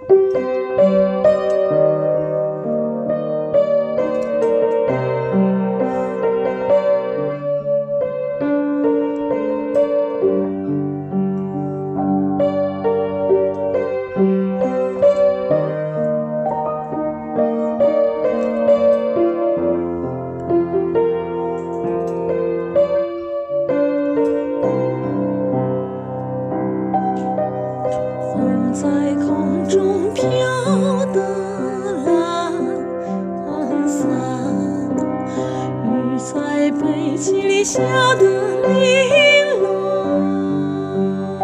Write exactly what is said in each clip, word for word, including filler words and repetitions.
在空中飘的懒散，雨在背脊里下的零落，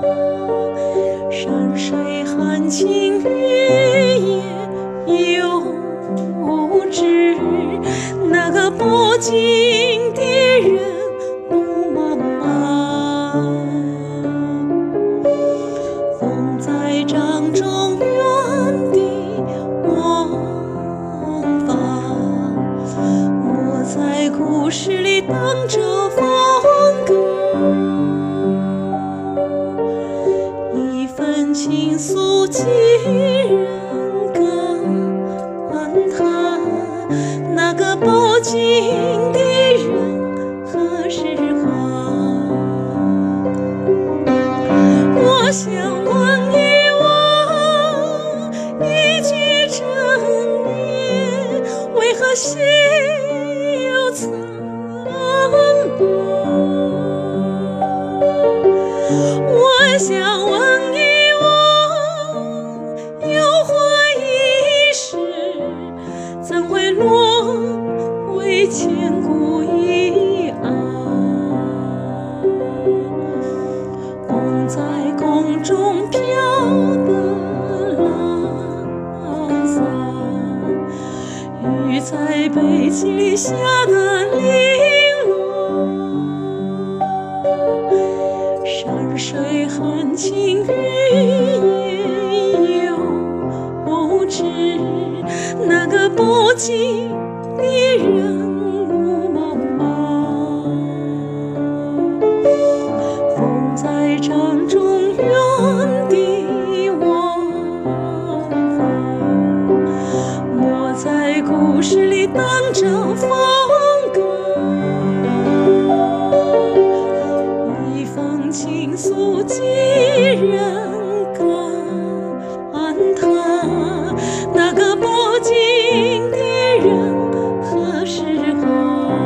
山水含情雨也有知，那个不经的人路漫漫。风在掌中原地往返，我在故事里等着风歌，一份情愫几人感叹，那个不经的人何时还？我想问一问一句真言，为何心有残破？我想问一问，有怀一世，怎会沦为千古一案？风在空中飘的懒散，雨在背脊里下的零落，山水含情雨也有知，那个不经的人路漫漫。风在掌中原地往返，我在故事里等着风歌，一封情愫几人感叹，那个不经的人何时还？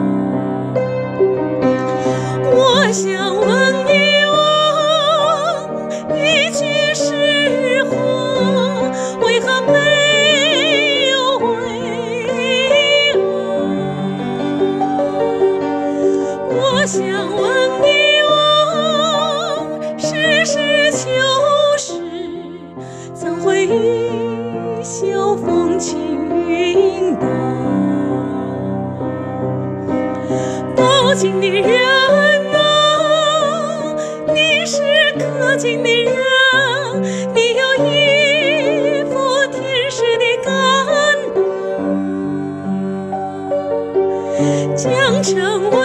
我想问一问一句实话，为何没有回答？我想问一问实事求是，怎会一笑风轻云淡？不经的人啊，你是可敬的人，你有一副天使的肝胆，将成为